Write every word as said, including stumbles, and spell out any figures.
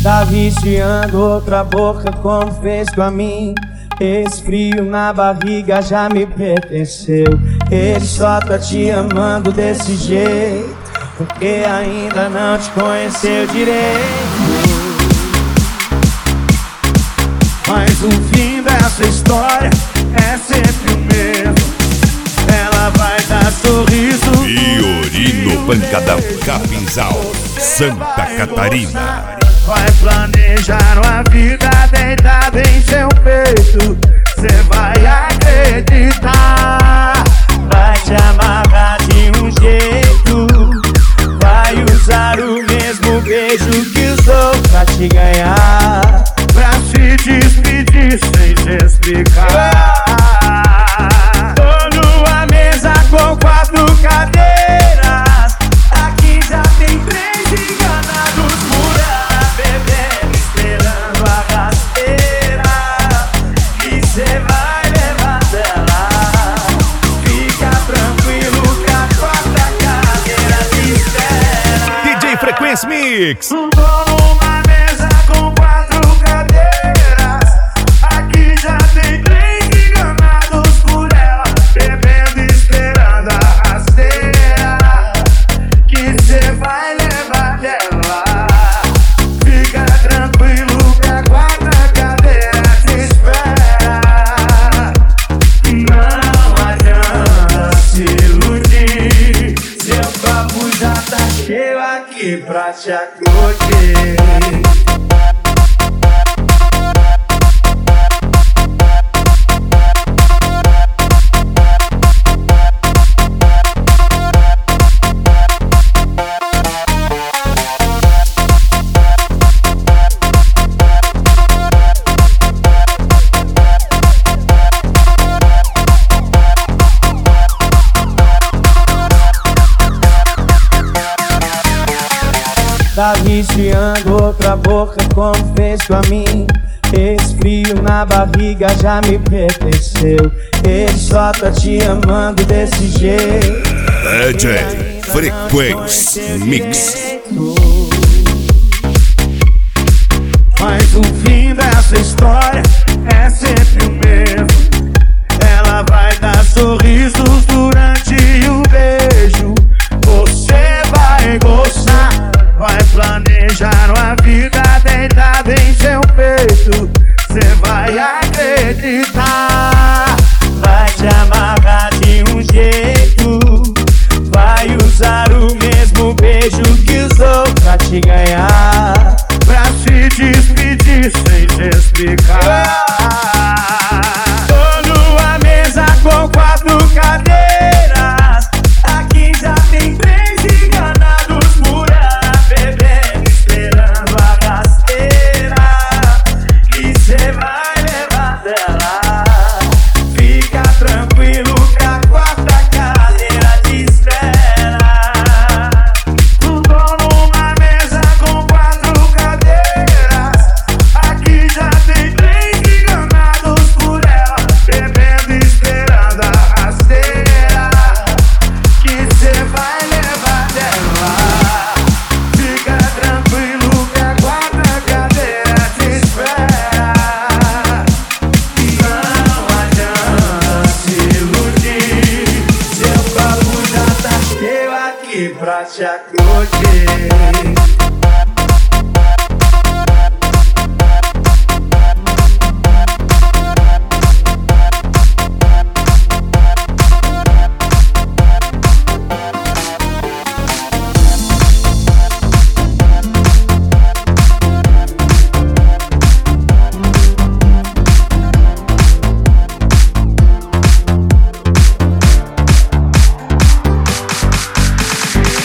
Tá viciando outra boca como fez com a mim. Esse frio na barriga já me pertenceu. Ele só tá te amando desse jeito porque ainda não te conheceu direito. Mas o fim dessa história é sempre o mesmo. Ela vai dar sorriso. Fiorino Pancadão, Capinzal, Santa Catarina. Vai planejar uma vida deitada em seu peito. Cê vai acreditar. Vai te amarrar de um jeito. Vai usar o mesmo beijo que usou pra te ganhar, pra se despedir sem se explicar. Tô numa mesa com quatro cadeiras. Aqui já tem três enganados por ela, bebendo, esperando a rasteira. E cê vai levar dela. Fica tranquilo que a quarta cadeira te espera. D J Frequência Mix. Tô numa mesa com quatro cadeiras. Aqui já tem três enganados por ela, bebendo, esperando a rasteira. Que cê vai levar dela. Fica tranquilo que a quarta cadeira te espera. Não adianta se iludir. Seu papo já tá cheio aqui pra te acudir. Tá viciando outra boca como fez com a mim. Esse frio na barriga já me pertenceu. Ele só tá te amando desse jeito. D J Frequência Mix. Mas o fim dessa história é sempre o mesmo. Ela vai dar sorrisos durante o beijo. Você vai gostar. Vai planejar uma vida deitada em seu peito. Cê vai acreditar. Vai te amarrar de um jeito. Vai usar o mesmo beijo que usou pra te ganhar, pra se despedir sem se explicar. Tô numa mesa com quatro cadeiras. Aqui já tem três enganados por ela, bebendo, esperando a rasteira. E cê vai levar dela. Fica tranquilo que a quarta cadeira te espera. Tô numa mesa com quatro cadeiras. Aqui já tem três enganados por ela, bebendo, esperando a rasteira. Que cê vai levar dela. Fica tranquilo que a quarta cadeira te espera. Não adianta se iludir. Seu papo já tá cheio aqui pra te acudir.